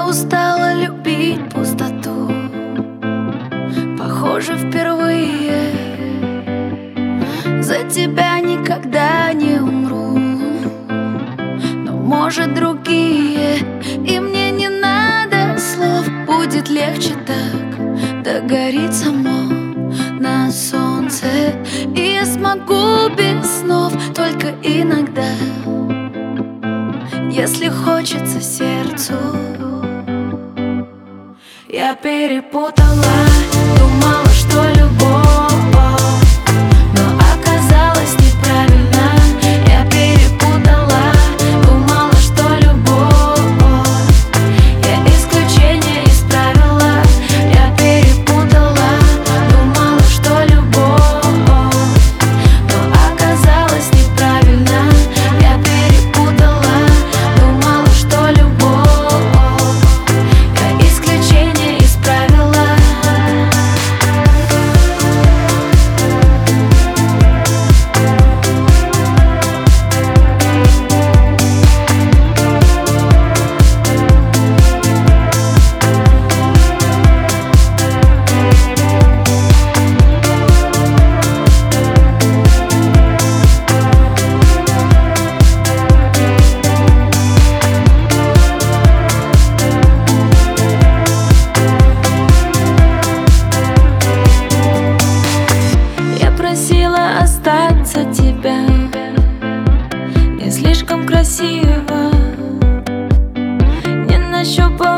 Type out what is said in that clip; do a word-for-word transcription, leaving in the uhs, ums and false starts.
Я устала любить пустоту, похоже, впервые. За тебя никогда не умру, но, может, другие. И мне не надо слов, будет легче так. Догорит само на солнце, и я смогу без снов только иногда, если хочется сердцу. Я перепутала, думала, что любовь, но оказалось неправильно. Я перепутала, думала, что любовь, я исключение из правила. Я перепутала, думала, что любовь, но оказалось неправильно. Я перепутала, думала, что любовь, я исключение из правила. Просила остаться тебя, не слишком красиво, не нащупала